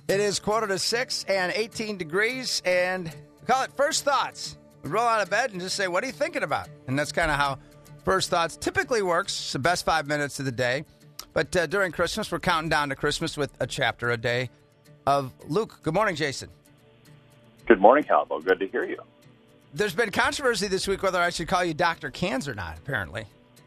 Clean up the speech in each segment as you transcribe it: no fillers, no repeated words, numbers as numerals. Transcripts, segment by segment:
It is 5:45 and 18 degrees, and we call it First Thoughts. We roll out of bed and just say, what are you thinking about? And that's kind of how First Thoughts typically works. It's the best 5 minutes of the day. But during Christmas, we're counting down to Christmas with a chapter a day of Luke. Good morning, Jason. Good morning, Calvo. Good to hear you. There's been controversy this week whether I should call you Dr. Cans or not, apparently.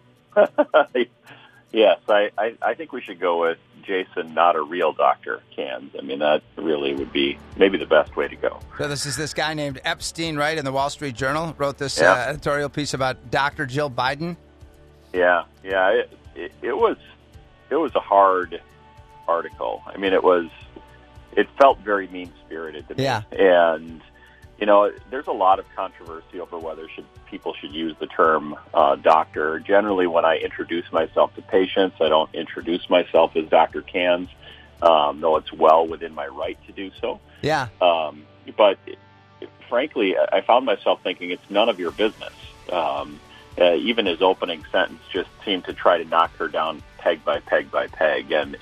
Yes, I think we should go with Jason, not a real Dr. Cans. I mean, that really would be maybe the best way to go. So this is this guy named Epstein, right, in the Wall Street Journal, wrote this editorial piece about Dr. Jill Biden. Yeah. It was a hard article. I mean, it felt very mean-spirited to me. Yeah. And, there's a lot of controversy over whether people should use the term doctor. Generally, when I introduce myself to patients, I don't introduce myself as Dr. Cans, though it's well within my right to do so. Yeah. But frankly, I found myself thinking it's none of your business. Even his opening sentence just seemed to try to knock her down peg by peg by peg, and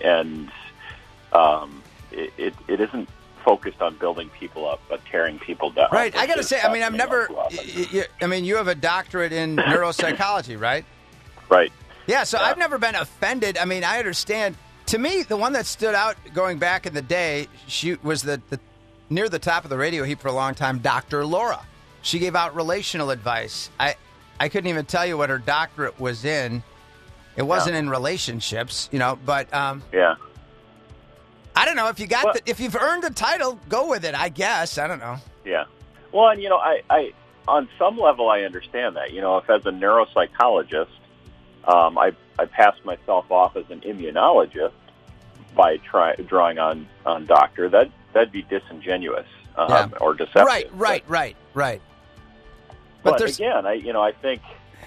it isn't focused on building people up, but tearing people down. Right. I got to say, I mean, I've never, you have a doctorate in neuropsychology, right? Right. Yeah, so I've never been offended. I mean, I understand. To me, the one that stood out going back in the day, she was the near the top of the radio heap for a long time, Dr. Laura. She gave out relational advice. I couldn't even tell you what her doctorate was in. It wasn't in relationships, but yeah. I don't know if if you've earned the title, go with it. I guess I don't know. Yeah. Well, and I on some level I understand that. If as a neuropsychologist, I passed myself off as an immunologist by drawing on doctor, that'd be disingenuous or deceptive. Right. But again, I think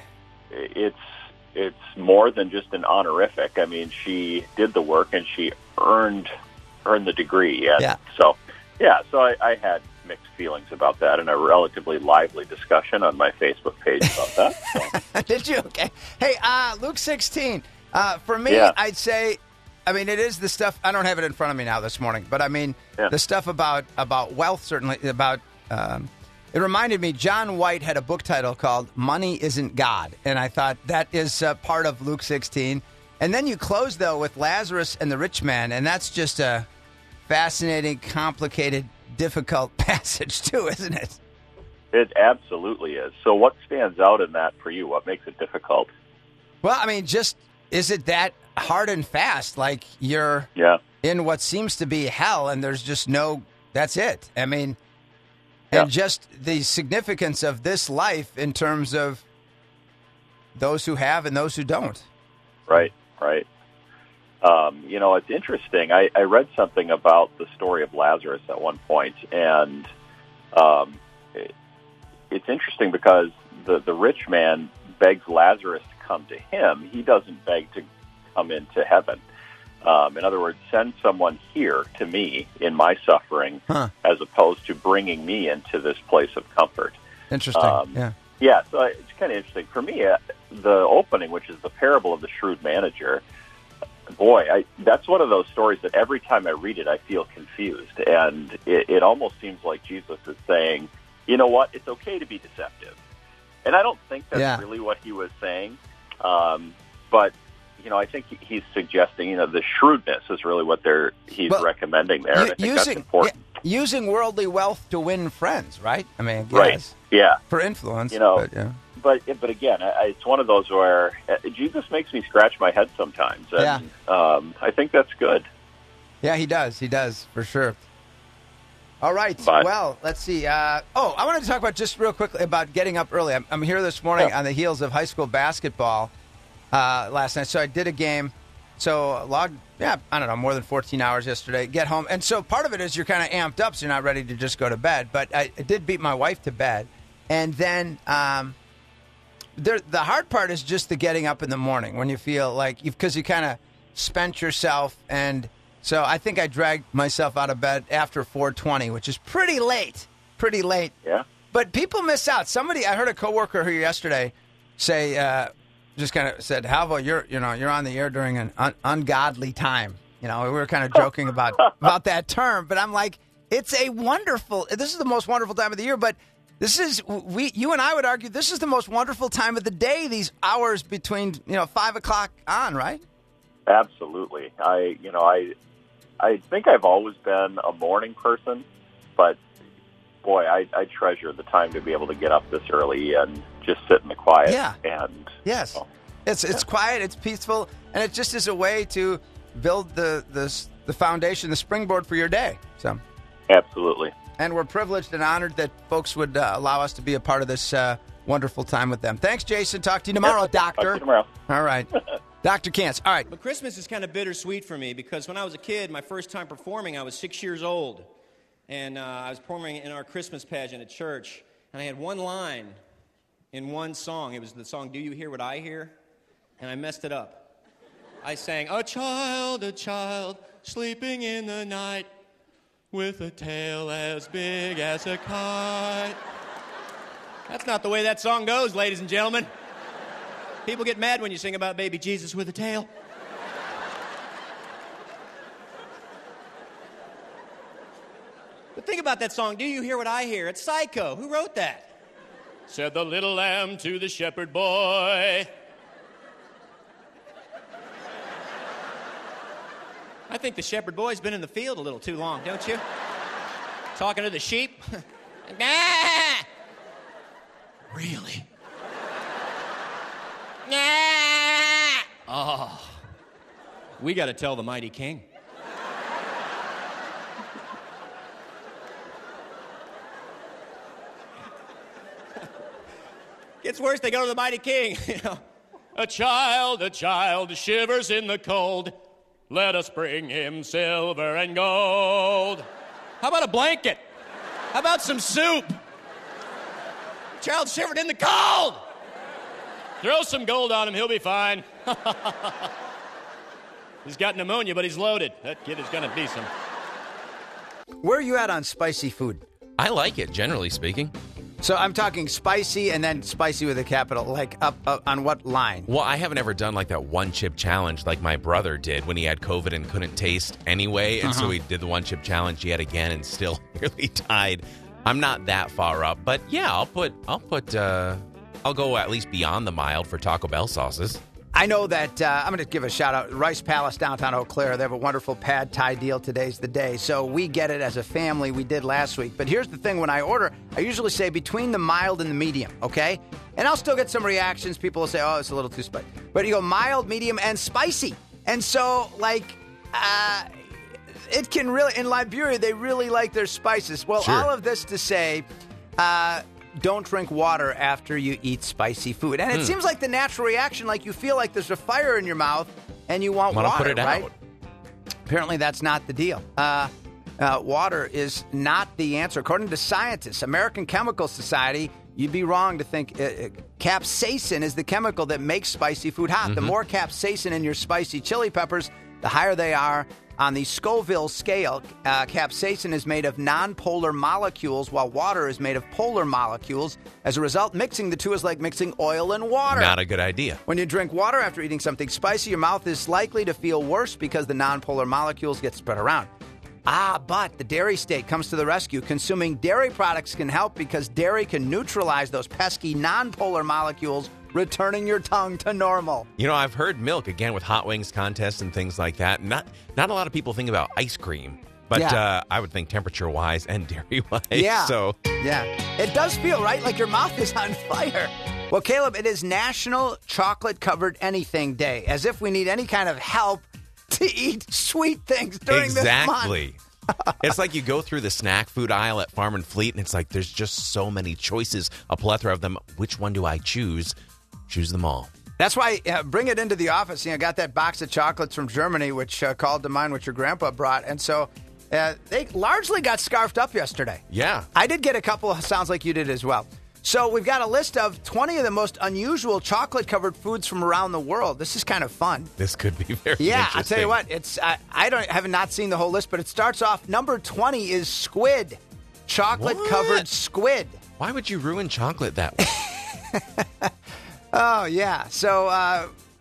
it's more than just an honorific. I mean, she did the work and she earned the degree. And so I had mixed feelings about that and a relatively lively discussion on my Facebook page about that. So. Did you? Okay. Hey, Luke 16. For me, I'd say, I mean, it is the stuff, I don't have it in front of me now this morning, but I mean, the stuff about wealth, certainly, about, it reminded me, John White had a book title called Money Isn't God, and I thought that is part of Luke 16. And then you close, though, with Lazarus and the rich man, and that's just a fascinating, complicated, difficult passage, too, isn't it? It absolutely is. So what stands out in that for you? What makes it difficult? Well, I mean, is it that hard and fast? Like you're in what seems to be hell, and there's just that's it. I mean, and just the significance of this life in terms of those who have and those who don't. Right. It's interesting. I read something about the story of Lazarus at one point, and it's interesting because the rich man begs Lazarus to come to him. He doesn't beg to come into heaven. In other words, send someone here to me in my suffering as opposed to bringing me into this place of comfort. Interesting. Yeah, so it's kind of interesting. For me, the opening, which is the parable of the shrewd manager, boy, that's one of those stories that every time I read it, I feel confused. And it almost seems like Jesus is saying, you know what, it's okay to be deceptive. And I don't think that's really what he was saying. But, I think he's suggesting, the shrewdness is really what he's recommending there. And I think that's important. Using worldly wealth to win friends, right? I mean, I guess. Right. Yeah. For influence. But again, it's one of those where Jesus makes me scratch my head sometimes. And, I think that's good. Yeah, he does. He does, for sure. All right. Well, let's see. I wanted to talk about just real quickly about getting up early. I'm here this morning on the heels of high school basketball last night. So I did a game. So logged, more than 14 hours yesterday. Get home. And so part of it is you're kind of amped up, so you're not ready to just go to bed. But I did beat my wife to bed. And then the hard part is just the getting up in the morning when you feel like, because you kind of spent yourself. And so I think I dragged myself out of bed after 4:20, which is pretty late. Yeah. But people miss out. I heard a coworker here yesterday say, just kind of said, Halvo, you're on the air during an ungodly time. We were kind of joking about that term, but I'm like, this is the most wonderful time of the year, but you and I would argue this is the most wonderful time of the day, these hours between, 5 o'clock on, right? Absolutely. I think I've always been a morning person, but boy, I treasure the time to be able to get up this early and just sit in the quiet. Yeah. And yes, it's quiet, it's peaceful, and it just is a way to build the foundation, the springboard for your day. So, absolutely. And we're privileged and honored that folks would allow us to be a part of this wonderful time with them. Thanks, Jason. Talk to you tomorrow, Doctor. Talk to you tomorrow. All right. Dr. Kantz. All right. But Christmas is kind of bittersweet for me because when I was a kid, my first time performing, I was 6 years old. And I was performing in our Christmas pageant at church. And I had one line in one song. It was the song, Do You Hear What I Hear? And I messed it up. I sang, a child, sleeping in the night, with a tail as big as a kite. That's not the way that song goes, ladies and gentlemen. People get mad when you sing about baby Jesus with a tail. But think about that song, Do You Hear What I Hear? It's Psycho. Who wrote that? Said the little lamb to the shepherd boy. I think the shepherd boy's been in the field a little too long, don't you? Talking to the sheep. Nah! Really? Nah! Oh, we got to tell the mighty king. Gets worse, they go to the mighty king. A child shivers in the cold. Let us bring him silver and gold. How about a blanket? How about some soup? Child shivered in the cold. Throw some gold on him, he'll be fine. He's got pneumonia, but he's loaded. That kid is going to be some. Where are you at on spicy food? I like it, generally speaking. So I'm talking spicy and then spicy with a capital, like up on what line? Well, I haven't ever done like that one chip challenge like my brother did when he had COVID and couldn't taste anyway. And so he did the one chip challenge yet again and still nearly died. I'm not that far up, but yeah, I'll go at least beyond the mild for Taco Bell sauces. I know that I'm going to give a shout out. Rice Palace, downtown Eau Claire, they have a wonderful pad thai deal. Today's the day. So we get it as a family. We did last week. But here's the thing. When I order, I usually say between the mild and the medium, okay? And I'll still get some reactions. People will say, oh, it's a little too spicy. But you go mild, medium, and spicy. And so, it can really, in Liberia, they really like their spices. Well, sure. All of this to say, don't drink water after you eat spicy food. And it seems like the natural reaction, like you feel like there's a fire in your mouth and you want water, put it right? out. Apparently that's not the deal. Water is not the answer. According to scientists, American Chemical Society, you'd be wrong to think capsaicin is the chemical that makes spicy food hot. The more capsaicin in your spicy chili peppers, the higher they are. On the Scoville scale, capsaicin is made of nonpolar molecules, while water is made of polar molecules. As a result, mixing the two is like mixing oil and water. Not a good idea. When you drink water after eating something spicy, your mouth is likely to feel worse because the nonpolar molecules get spread around. But the dairy state comes to the rescue. Consuming dairy products can help because dairy can neutralize those pesky nonpolar molecules, returning your tongue to normal. You know, I've heard milk, again, with hot wings contests and things like that. Not a lot of people think about ice cream, but I would think temperature-wise and dairy-wise. Yeah. So. Yeah. It does feel, right, like your mouth is on fire. Well, Caleb, it is National Chocolate-Covered Anything Day, as if we need any kind of help to eat sweet things during this month. Exactly. It's like you go through the snack food aisle at Farm and Fleet, and it's like there's just so many choices, a plethora of them. Which one do I choose? Choose them all. That's why bring it into the office. I got that box of chocolates from Germany, which called to mind what your grandpa brought. And so they largely got scarfed up yesterday. Yeah. I did get a couple, sounds like you did as well. So we've got a list of 20 of the most unusual chocolate-covered foods from around the world. This is kind of fun. This could be very interesting. interesting. I'll tell you what. It's I have not seen the whole list, but it starts off, number 20 is squid. Chocolate-covered squid. Why would you ruin chocolate that way? Oh, yeah. So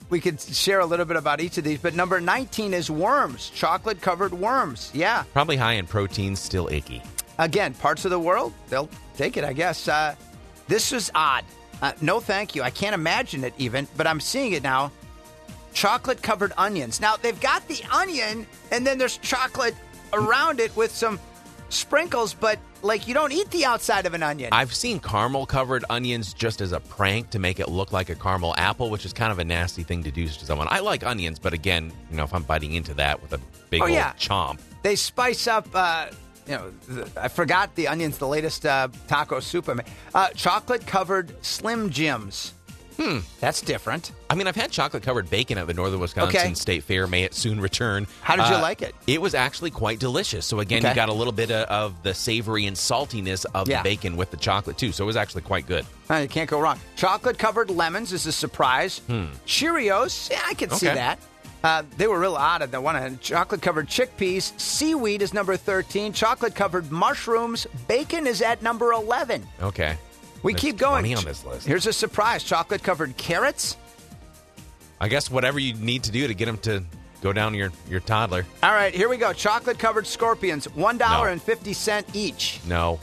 we could share a little bit about each of these, but number 19 is worms, chocolate-covered worms. Yeah. Probably high in protein, still icky. Again, parts of the world, they'll take it, I guess. This is odd. No, thank you. I can't imagine it even, but I'm seeing it now. Chocolate-covered onions. Now, they've got the onion, and then there's chocolate around it with some sprinkles, but like you don't eat the outside of an onion. I've seen caramel-covered onions just as a prank to make it look like a caramel apple, which is kind of a nasty thing to do to someone. I like onions, but again, if I'm biting into that with a big old chomp. They spice up, I forgot the onions, the latest taco soup I made. Chocolate-covered Slim Jims. That's different. I mean, I've had chocolate-covered bacon at the Northern Wisconsin State Fair. May it soon return. How did you like it? It was actually quite delicious. So, again, you got a little bit of the savory and saltiness of the bacon with the chocolate, too. So it was actually quite good. You can't go wrong. Chocolate-covered lemons is a surprise. Cheerios, I can see that. They were real odd at the one end. Chocolate-covered chickpeas. Seaweed is number 13. Chocolate-covered mushrooms. Bacon is at number 11. Okay. We keep going. 20 on this list. Here's a surprise. Chocolate-covered carrots. I guess whatever you need to do to get them to go down your toddler. All right, here we go. Chocolate-covered scorpions. $1.50 each. No.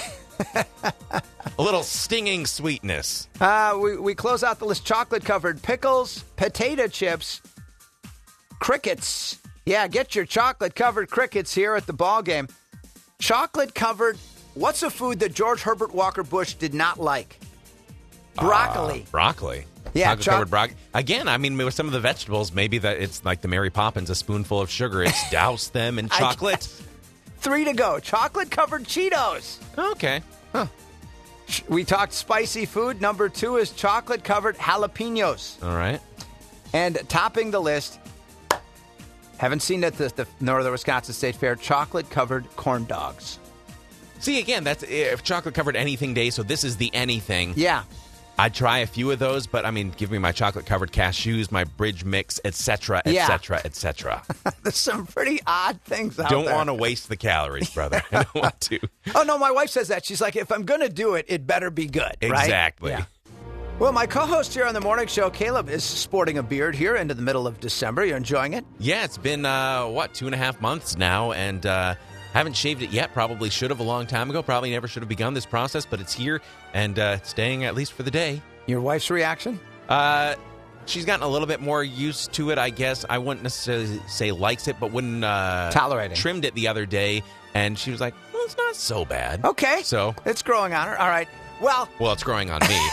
A little stinging sweetness. We close out the list. Chocolate-covered pickles, potato chips, crickets. Yeah, get your chocolate-covered crickets here at the ball game. Chocolate-covered. What's a food that George Herbert Walker Bush did not like? Broccoli. Broccoli. Yeah, chocolate-covered broccoli. Again, I mean, with some of the vegetables, maybe that it's like the Mary Poppins, a spoonful of sugar. It's douse them in chocolate. 3 to go. Chocolate-covered Cheetos. Okay. Huh. We talked spicy food. Number 2 is chocolate-covered jalapenos. All right. And topping the list, haven't seen it at the Northern Wisconsin State Fair, chocolate-covered corn dogs. See, again, that's if chocolate-covered anything day, so this is the anything. Yeah. I'd try a few of those, but, I mean, give me my chocolate-covered cashews, my bridge mix, etc., etc., etc. There's some pretty odd things out there. Don't want to waste the calories, brother. I don't want to. Oh, no, my wife says that. She's like, if I'm going to do it, it better be good, right? Exactly. Yeah. Well, my co-host here on the morning show, Caleb, is sporting a beard here into the middle of December. You're enjoying it? Yeah, it's been, 2.5 months now, and haven't shaved it yet. Probably should have a long time ago. Probably never should have begun this process, but it's here and staying at least for the day. Your wife's reaction? She's gotten a little bit more used to it, I guess. I wouldn't necessarily say likes it, but wouldn't tolerating. Trimmed it the other day, and she was like, well, it's not so bad. Okay. So it's growing on her. All right. Well, it's growing on me.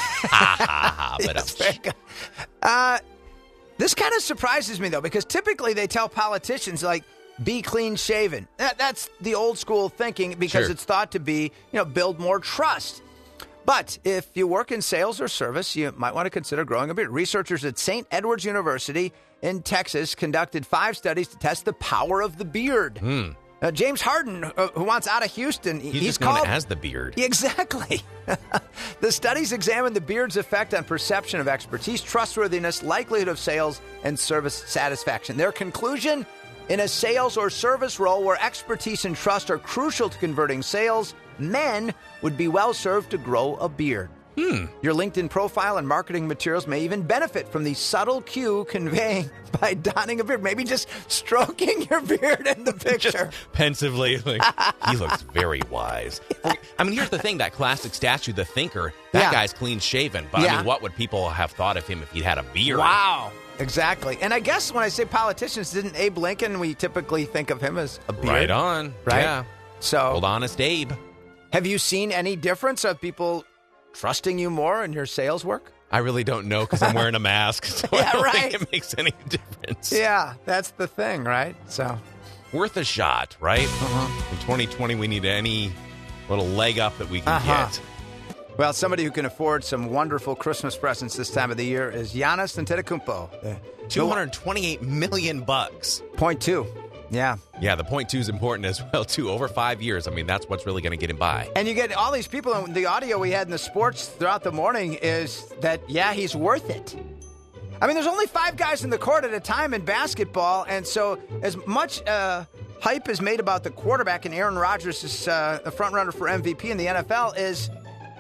But this kind of surprises me, though, because typically they tell politicians, like, be clean shaven. That's the old school thinking because it's thought to be, build more trust. But if you work in sales or service, you might want to consider growing a beard. Researchers at St. Edward's University in Texas conducted 5 studies to test the power of the beard. James Harden, who wants out of Houston, he's known as the beard. Exactly. The studies examined the beard's effect on perception of expertise, trustworthiness, likelihood of sales, and service satisfaction. Their conclusion: in a sales or service role where expertise and trust are crucial to converting sales, men would be well served to grow a beard. Your LinkedIn profile and marketing materials may even benefit from the subtle cue conveying by donning a beard. Maybe just stroking your beard in the picture. Just pensively, like, he looks very wise. I mean, here's the thing, that classic statue, the thinker, that guy's clean shaven. But I mean, what would people have thought of him if he'd had a beard? Wow. Exactly. And I guess when I say politicians, didn't Abe Lincoln, we typically think of him as a beard. Right on. Right? Yeah. So, old honest Abe. Have you seen any difference of people trusting you more in your sales work? I really don't know because I'm wearing a mask. So I don't think it makes any difference. Yeah, that's the thing, right? So, worth a shot, right? In 2020, we need any little leg up that we can get. Well, somebody who can afford some wonderful Christmas presents this time of the year is Giannis Antetokounmpo. $228 million. 0.2. Yeah. Yeah, the 0.2 is important as well, too. Over 5 years. I mean, that's what's really going to get him by. And you get all these people, and the audio we had in the sports throughout the morning is that, he's worth it. I mean, there's only 5 guys in the court at a time in basketball, and so as much hype is made about the quarterback, and Aaron Rodgers is the front runner for MVP in the NFL, is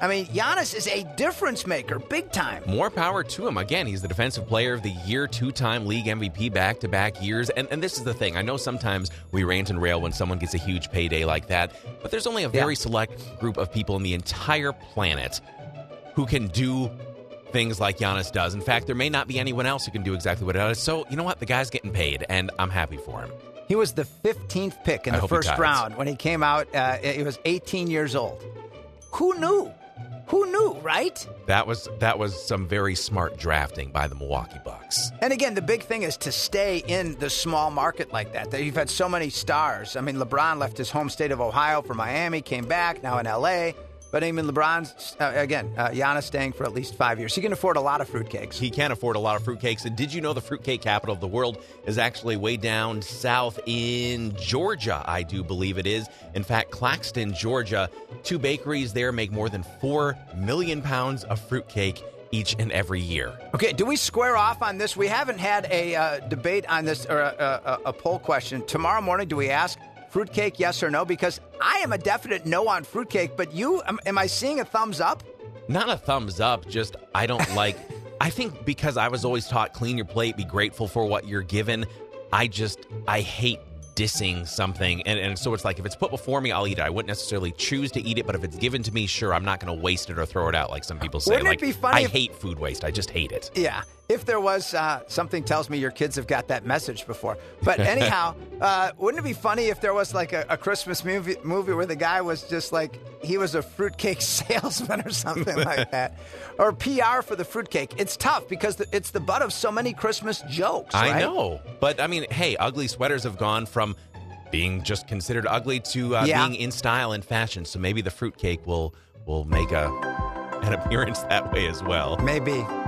I mean, Giannis is a difference maker, big time. More power to him. Again, he's the Defensive Player of the Year, 2-time league MVP back-to-back years. And this is the thing. I know sometimes we rant and rail when someone gets a huge payday like that, but there's only a very select group of people in the entire planet who can do things like Giannis does. In fact, there may not be anyone else who can do exactly what he does. So, you know what? The guy's getting paid, and I'm happy for him. He was the 15th pick in the first round when he came out. He was 18 years old. Who knew? Who knew, right? That was some very smart drafting by the Milwaukee Bucks. And again, the big thing is to stay in the small market like that. You've had so many stars. I mean, LeBron left his home state of Ohio for Miami, came back, now in L.A., but I mean, LeBron's, Giannis staying for at least 5 years. He can afford a lot of fruitcakes. He can afford a lot of fruitcakes. And did you know the fruitcake capital of the world is actually way down south in Georgia, I do believe it is. In fact, Claxton, Georgia, 2 bakeries there make more than 4 million pounds of fruitcake each and every year. Okay, do we square off on this? We haven't had a debate on this or a poll question. Tomorrow morning, do we ask fruitcake, yes or no? Because I am a definite no on fruitcake, but you, am I seeing a thumbs up? Not a thumbs up, just I don't like, I think because I was always taught clean your plate, be grateful for what you're given, I hate dissing something, and so it's like if it's put before me, I'll eat it. I wouldn't necessarily choose to eat it, but if it's given to me, sure, I'm not going to waste it or throw it out like some people say. Wouldn't it be funny? I hate food waste. I just hate it. Yeah. If there was something tells me your kids have got that message before. But anyhow, wouldn't it be funny if there was like a Christmas movie where the guy was just like, he was a fruitcake salesman or something like that? Or PR for the fruitcake. It's tough because it's the butt of so many Christmas jokes, right? I know. But I mean, hey, ugly sweaters have gone from being just considered ugly to being in style and fashion. So maybe the fruitcake will make an appearance that way as well. Maybe.